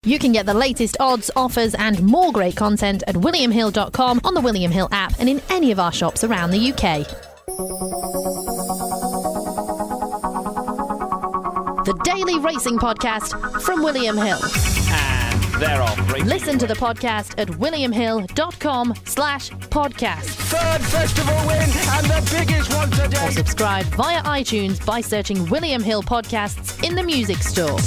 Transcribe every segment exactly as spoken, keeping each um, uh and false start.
You can get the latest odds, offers and more great content at william hill dot com, on the William Hill app and in any of our shops around the U K. The Daily Racing Podcast from William Hill. And they're off. Racing. Listen to the podcast at william hill dot com slash podcast. Third festival win and the biggest one today. Or subscribe via iTunes by searching William Hill Podcasts in the music store.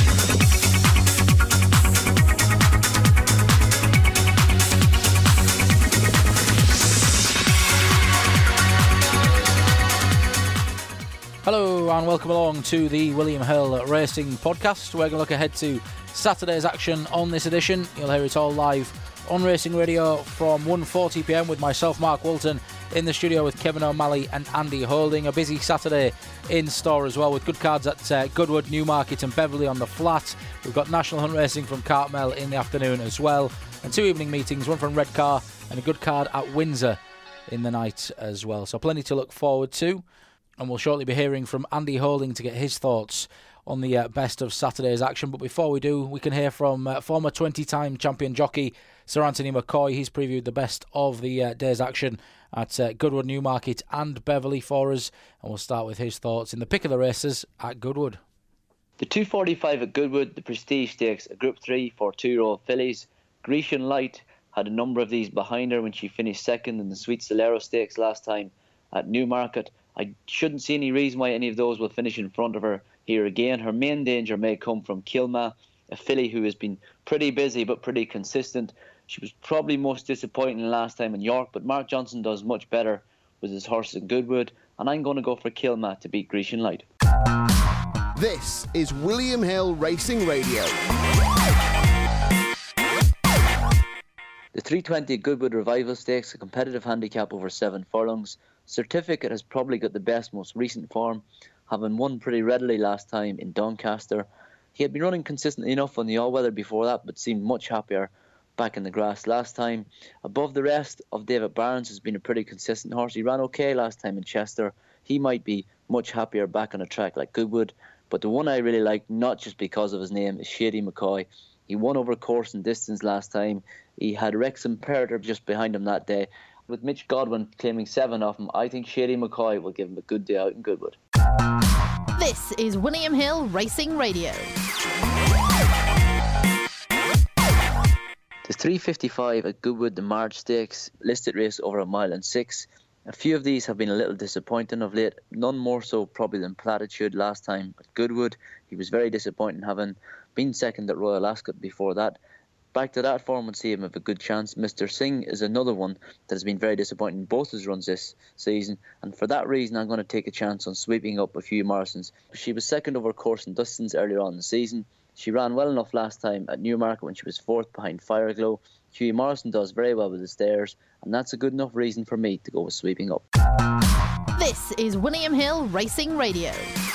Hello and welcome along to the William Hill Racing Podcast. We're going to look ahead to Saturday's action on this edition. You'll hear it all live on Racing Radio from one forty p m with myself, Mark Walton, in the studio with Kevin O'Malley and Andy Holding. A busy Saturday in store as well, with good cards at uh, Goodwood, Newmarket and Beverley on the flat. We've got National Hunt Racing from Cartmel in the afternoon as well, and two evening meetings, one from Redcar and a good card at Windsor in the night as well. So plenty to look forward to. And we'll shortly be hearing from Andy Holding to get his thoughts on the uh, best of Saturday's action. But before we do, we can hear from uh, former twenty-time champion jockey Sir Anthony McCoy. He's previewed the best of the uh, day's action at uh, Goodwood, Newmarket and Beverley for us. And we'll start with his thoughts in the pick of the races at Goodwood. The two forty-five at Goodwood, the Prestige Stakes, a Group three for two-year-old fillies. Grecian Light had a number of these behind her when she finished second in the Sweet Solero Stakes last time at Newmarket. I shouldn't see any reason why any of those will finish in front of her here again. Her main danger may come from Kilma, a filly who has been pretty busy but pretty consistent. She was probably most disappointing last time in York, but Mark Johnson does much better with his horses in Goodwood, and I'm going to go for Kilma to beat Grecian Light. This is William Hill Racing Radio. The three twenty Goodwood Revival Stakes, a competitive handicap over seven furlongs. Certificate has probably got the best, most recent form, having won pretty readily last time in Doncaster. He had been running consistently enough on the all-weather before that, but seemed much happier back in the grass last time. Above the rest of David Barnes has been a pretty consistent horse. He ran okay last time in Chester. He might be much happier back on a track like Goodwood. But the one I really like, not just because of his name, is Shady McCoy. He won over course and distance last time. He had Rex Imperator just behind him that day. With Mitch Godwin claiming seven of them, I think Shady McCoy will give him a good day out in Goodwood. This is William Hill Racing Radio. The three fifty-five at Goodwood, the Marge Stakes, listed race over a mile and six. A few of these have been a little disappointing of late, none more so probably than Platitude last time at Goodwood. He was very disappointing, having been second at Royal Ascot before that. Back to that form would see him have a good chance. Mister Singh is another one that has been very disappointing in both his runs this season, and for that reason I'm going to take a chance on sweeping up a few Morrisons. She was second over course and distance earlier on in the season. She ran well enough last time at Newmarket when she was fourth behind Fireglow. Hughie Morrison does very well with the stairs, and that's a good enough reason for me to go with sweeping up. This is William Hill Racing Radio.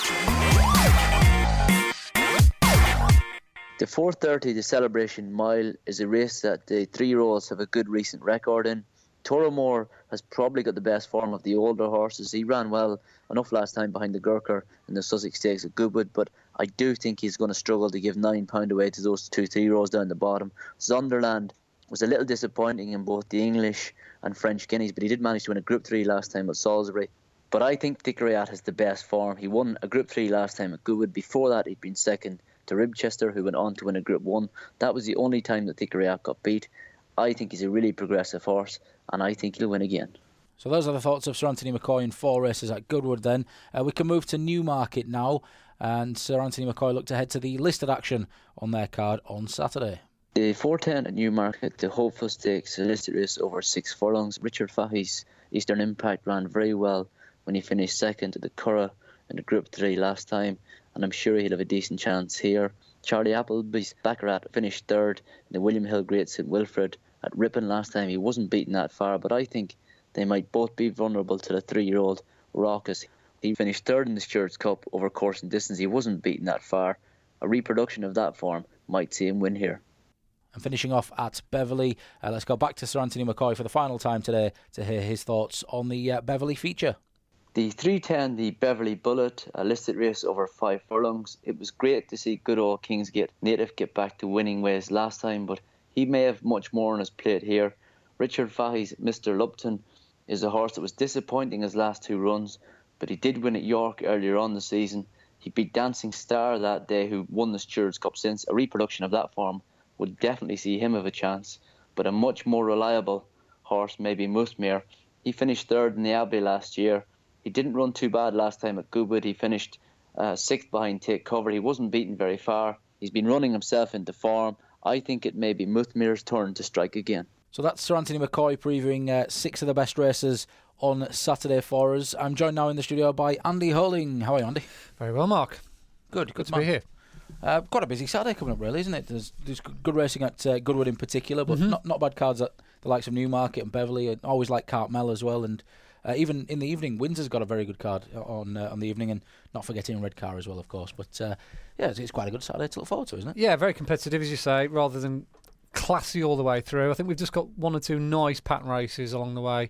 The four thirty, the Celebration Mile, is a race that the three-year-olds have a good recent record in. Toromore has probably got the best form of the older horses. He ran well enough last time behind the Gurkha in the Sussex Stakes at Goodwood, but I do think he's going to struggle to give nine pounds away to those two three-year-olds down the bottom. Zonderland was a little disappointing in both the English and French Guineas, but he did manage to win a Group three last time at Salisbury. But I think Thickeryat has the best form. He won a Group three last time at Goodwood. Before that, he'd been second to Ribchester, who went on to win a Group one. That was the only time that Thickeryat got beat. I think he's a really progressive horse, and I think he'll win again. So those are the thoughts of Sir Anthony McCoy in four races at Goodwood then. Uh, we can move to Newmarket now, and Sir Anthony McCoy looked ahead to the listed action on their card on Saturday. The four ten at Newmarket, the Hopeful Stakes, a listed race over six furlongs. Richard Fahey's Eastern Impact ran very well when he finished second at the Curragh in the Group three last time, and I'm sure he'll have a decent chance here. Charlie Appleby's Baccarat finished third in the William Hill Great St Wilfrid at Ripon last time. He wasn't beaten that far, but I think they might both be vulnerable to the three-year-old Raucus. He finished third in the Stewards' Cup over course and distance. He wasn't beaten that far. A reproduction of that form might see him win here. And finishing off at Beverley, uh, let's go back to Sir Anthony McCoy for the final time today to hear his thoughts on the uh, Beverley feature. The three ten, the Beverly Bullet, a listed race over five furlongs. It was great to see good old Kingsgate native get back to winning ways last time, but he may have much more on his plate here. Richard Fahey's Mister Lupton is a horse that was disappointing his last two runs, but he did win at York earlier on the season. He beat Dancing Star that day, who won the Stewards' Cup since. A reproduction of that form would definitely see him have a chance, but a much more reliable horse, maybe Muthmere. He finished third in the Abbey last year. He didn't run too bad last time at Goodwood. He finished uh, sixth behind Take Cover. He wasn't beaten very far. He's been running himself into form. I think it may be Muthmere's turn to strike again. So that's Sir Anthony McCoy previewing uh, six of the best races on Saturday for us. I'm joined now in the studio by Andy Holing. How are you, Andy? Very well, Mark. Good, good, good to man. be here. Uh, quite a busy Saturday coming up, really, isn't it? There's, there's good racing at uh, Goodwood in particular, but mm-hmm. not not bad cards at the likes of Newmarket and Beverley. I always like Cartmel as well, and uh, even in the evening, Windsor's got a very good card on uh, on the evening, and not forgetting Redcar as well, of course. But uh, yeah, it's, it's quite a good Saturday to look forward to, isn't it? Yeah, very competitive, as you say, rather than classy all the way through. I think we've just got one or two nice pattern races along the way.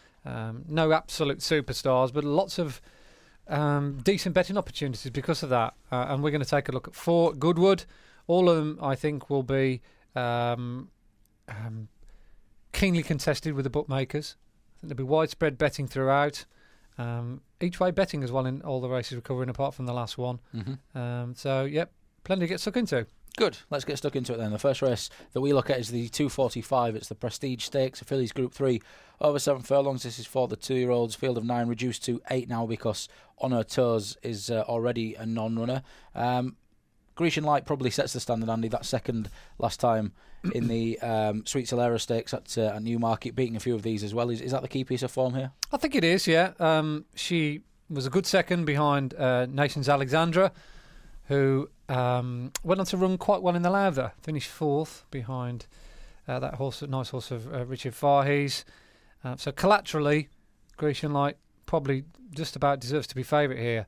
Um, no absolute superstars, but lots of um, decent betting opportunities because of that. Uh, and we're going to take a look at four at Goodwood. All of them, I think, will be um, um, keenly contested with the bookmakers. I think there'll be widespread betting throughout. Um, each way betting as well in all the races we're covering, apart from the last one. Mm-hmm. Um, so, yep, plenty to get stuck into. Good. Let's get stuck into it then. The first race that we look at is the two forty-five. It's the Prestige Stakes, Fillies Group three, over seven furlongs. This is for the two-year-olds. Field of nine reduced to eight now because On Her Toes is uh, already a non-runner. Um, Grecian Light probably sets the standard, Andy. That second last time in the um, Sweet Solera Stakes at, uh, at Newmarket, beating a few of these as well. Is, is that the key piece of form here? I think it is, yeah. Um, she was a good second behind uh, Nations Alexandra, who um, went on to run quite well in the Lowther. Finished fourth behind uh, that horse, nice horse of uh, Richard Fahey's. Uh, so collaterally, Grecian Light probably just about deserves to be favourite here.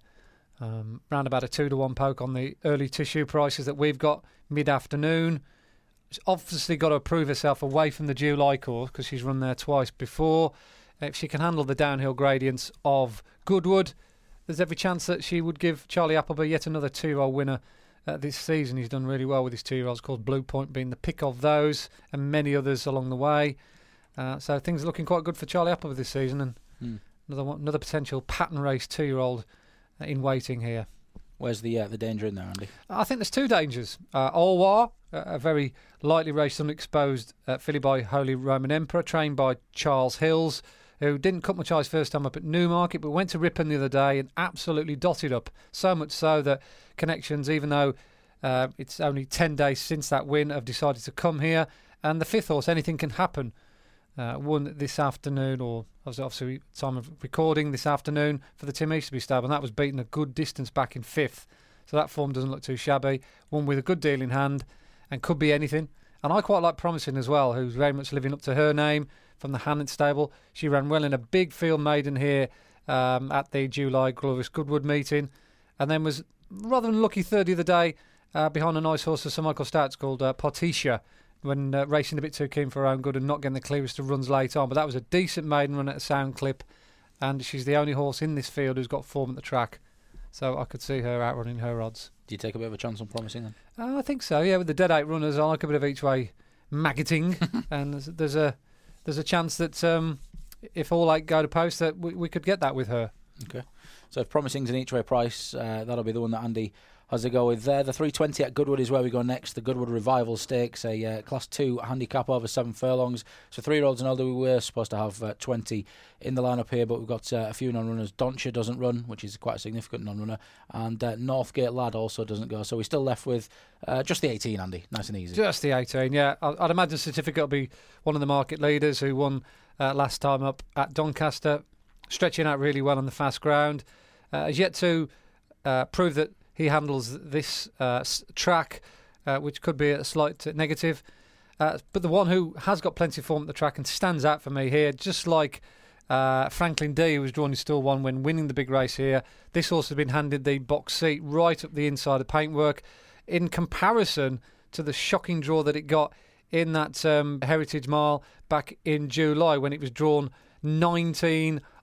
Um, round about a two to one poke on the early tissue prices that we've got mid-afternoon. She's obviously got to prove herself away from the July course because she's run there twice before. If she can handle the downhill gradients of Goodwood, there's every chance that she would give Charlie Appleby yet another two-year-old winner uh, this season. He's done really well with his two-year-olds, called Blue Point being the pick of those, and many others along the way. Uh, so things are looking quite good for Charlie Appleby this season, and mm. another one, another potential pattern race two-year-old in waiting here. Where's the uh, the danger in there, Andy? I think there's two dangers. Uh, Olwar, uh, a very lightly raced, unexposed uh, filly by Holy Roman Emperor, trained by Charles Hills, who didn't cut much ice first time up at Newmarket, but went to Ripon the other day and absolutely dotted up. So much so that connections, even though uh, it's only ten days since that win, have decided to come here. And the fifth horse, Anything Can Happen, uh, won this afternoon, or obviously time of recording this afternoon for the Tim Easterby stable, and that was beaten a good distance back in fifth. So that form doesn't look too shabby. One with a good deal in hand and could be anything. And I quite like Promising as well, who's very much living up to her name from the Hannon stable. She ran well in a big field maiden here um, at the July Glorious Goodwood meeting, and then was rather unlucky third the other day uh, behind a nice horse of Sir Michael Stout's called uh, Potitia, when uh, racing a bit too keen for her own good and not getting the clearest of runs late on. But that was a decent maiden run at a sound clip, and she's the only horse in this field who's got form at the track. So I could see her outrunning her odds. Do you take a bit of a chance on Promising then? Uh, I think so, yeah. With the dead eight runners, I like a bit of each way maggoting, and there's, there's a there's a chance that um, if all eight go to post, that we, we could get that with her. Okay. So if Promising's an each way price, uh, that'll be the one that Andy has to go with there. The three twenty at Goodwood is where we go next. The Goodwood Revival Stakes, a uh, Class two handicap over seven furlongs. So three-year-olds and older, we were supposed to have uh, twenty in the lineup here, but we've got uh, a few non-runners. Doncher doesn't run, which is quite a significant non-runner, and uh, Northgate Lad also doesn't go. So we're still left with uh, just the eighteen, Andy. Nice and easy. Just the eighteen, yeah. I'd imagine Certificate will be one of the market leaders who won uh, last time up at Doncaster, stretching out really well on the fast ground. Uh, has yet to uh, prove that he handles this uh, track, uh, which could be a slight negative. Uh, but the one who has got plenty of form at the track and stands out for me here, just like uh, Franklin D, who was drawn in stall one when winning the big race here, this horse has been handed the box seat right up the inside of paintwork in comparison to the shocking draw that it got in that um, Heritage Mile back in July when it was drawn nineteen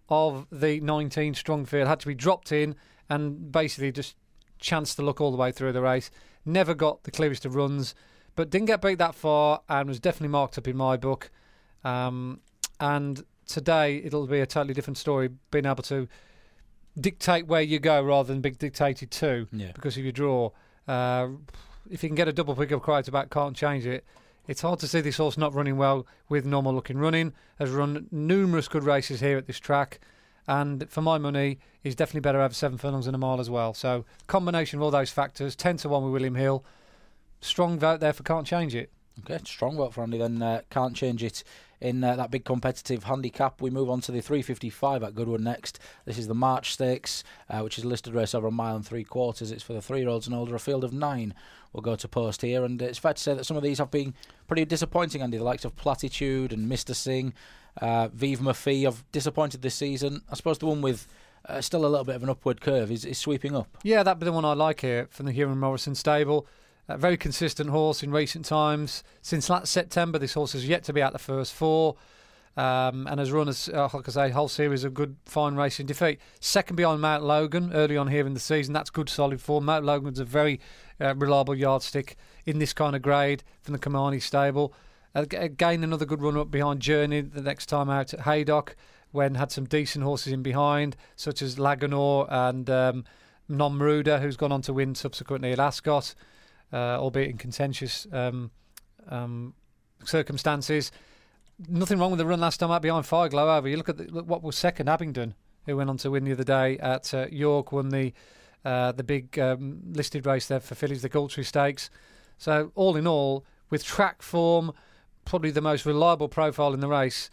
of the nineteen strong field, had to be dropped in and basically just chanced to look all the way through the race. Never got the clearest of runs, but didn't get beat that far and was definitely marked up in my book. Um, and today it'll be a totally different story, being able to dictate where you go rather than be dictated to, yeah. because if you draw, uh, if you can get a double pick of quite back, can't change it. It's hard to see this horse not running well with normal looking running. Has run numerous good races here at this track, and for my money, he's definitely better over seven furlongs and a mile as well. So combination of all those factors, ten to one with William Hill. Strong vote there for Can't Change It. Okay, strong vote for Andy then. Uh, Can't Change It in uh, that big competitive handicap. We move on to the three fifty-five at Goodwood next. This is the March Stakes, uh, which is a listed race over a mile and three quarters. It's for the three-year-olds and older. A field of nine will go to post here, and it's fair to say that some of these have been pretty disappointing, Andy. The likes of Platitude and Mister Singh, uh, Vive Ma Fille have disappointed this season. I suppose the one with uh, still a little bit of an upward curve is, is Sweeping Up. Yeah, that'd be the one I like here from the Huron Morrison stable. A very consistent horse in recent times. Since last September, this horse has yet to be out the first four, um, and has run, as uh, like I say, a whole series of good, fine racing defeat. Second behind Mount Logan early on here in the season. That's good, solid form. Mount Logan's a very uh, reliable yardstick in this kind of grade from the Kamani stable. Uh, again, another good run up behind Journey the next time out at Haydock, when had some decent horses in behind, such as Laganor and um, Non Maruda, who's gone on to win subsequently at Ascot. Uh, albeit in contentious um, um, circumstances. Nothing wrong with the run last time out behind Fireglow. Over, you look at the, look what was second, Abingdon, who went on to win the other day at uh, York, won the uh, the big um, listed race there for fillies, the Galtree Stakes. So all in all, with track form, probably the most reliable profile in the race.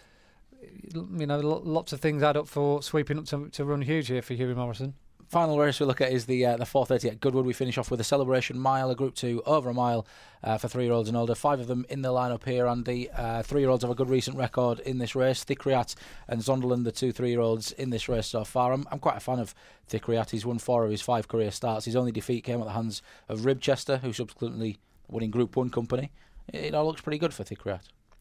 You know, lots of things add up for Sweeping Up to, to run huge here for Hughie Morrison. Final race we look at is the uh, the four thirty at Goodwood. We finish off with a Celebration Mile, a Group two over a mile uh, for three-year-olds and older. Five of them in the lineup here, Andy. Uh, three-year-olds have a good recent record in this race. Thickeryat and Zonderland, the two three-year-olds in this race so far. I'm, I'm quite a fan of Thickeryat. He's won four of his five career starts. His only defeat came at the hands of Ribchester, who subsequently won in Group one company. It, it all looks pretty good for Thickeryat.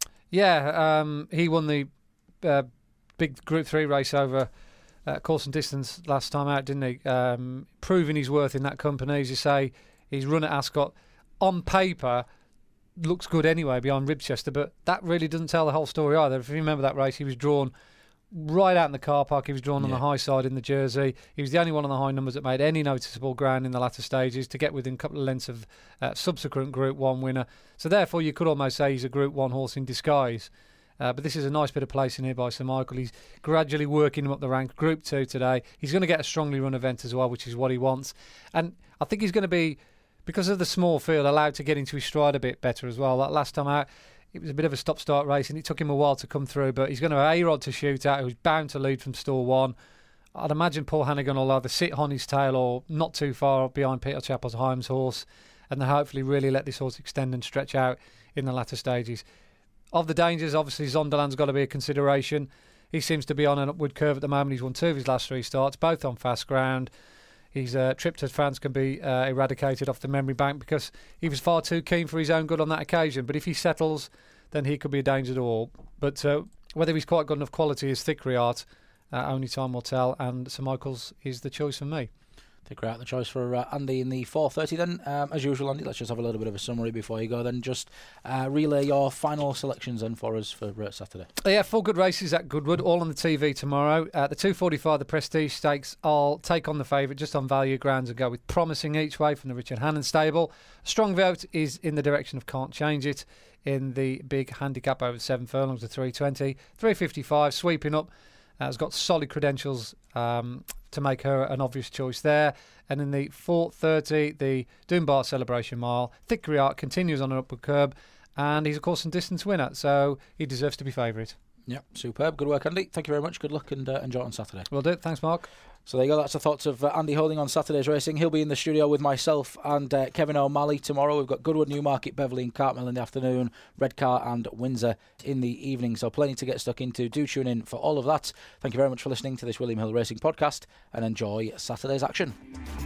Yeah, um, he won the uh, big Group three race over Uh, course and distance last time out, didn't he? Um, proving his worth in that company. As you say, he's run at Ascot. On paper, looks good anyway behind Ribchester, but that really doesn't tell the whole story either. If you remember that race, he was drawn right out in the car park. He was drawn yeah. on the high side in the jersey. He was the only one on the high numbers that made any noticeable ground in the latter stages to get within a couple of lengths of uh, subsequent Group one winner. So therefore, you could almost say he's a Group one horse in disguise. Uh, but this is a nice bit of placing here by Sir Michael. He's gradually working him up the rank. Group two today. He's going to get a strongly run event as well, which is what he wants. And I think he's going to be, because of the small field, allowed to get into his stride a bit better as well. That last time out, it was a bit of a stop-start race, and it took him a while to come through. But he's going to have A-Rod to shoot at, who's bound to lead from stall one. I'd imagine Paul Hannigan will either sit on his tail or not too far behind Peter Chappell's Himes horse, and then hopefully really let this horse extend and stretch out in the latter stages. Of the dangers, obviously Zonderland's got to be a consideration. He seems to be on an upward curve at the moment. He's won two of his last three starts, both on fast ground. His uh, trip to France can be uh, eradicated off the memory bank because he was far too keen for his own good on that occasion. But if he settles, then he could be a danger to all. But uh, whether he's quite got enough quality is Thickeryat, uh, only time will tell. And Sir Michael's is the choice for me. Thickeryat, the choice for uh, Andy in the four thirty then. Um, as usual, Andy, let's just have a little bit of a summary before you go. Then just uh, relay your final selections then for us for uh, Saturday. Yeah, four good races at Goodwood, all on the T V tomorrow. Uh, the two forty-five, the Prestige Stakes, I'll take on the favourite just on value grounds and go with Promising each way from the Richard Hannon stable. A strong vote is in the direction of Can't Change It in the big handicap over seven furlongs to three twenty. three fifty-five, Sweeping Up, uh, has got solid credentials um, to make her an obvious choice there. And in the four thirty, the Dunbar Celebration Mile, Thickeryat continues on an upward curb, and he's, of course, a distance winner, so he deserves to be favourite. Yeah, superb. Good work, Andy. Thank you very much. Good luck and uh, enjoy on Saturday. Will do. Thanks, Mark. So there you go. That's the thoughts of uh, Andy Holding on Saturday's racing. He'll be in the studio with myself and uh, Kevin O'Malley tomorrow. We've got Goodwood, Newmarket, Beverley and Cartmel in the afternoon, Redcar and Windsor in the evening. So plenty to get stuck into. Do tune in for all of that. Thank you very much for listening to this William Hill Racing podcast and enjoy Saturday's action.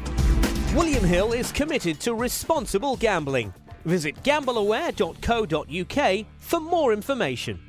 William Hill is committed to responsible gambling. Visit gamble aware dot co dot uk for more information.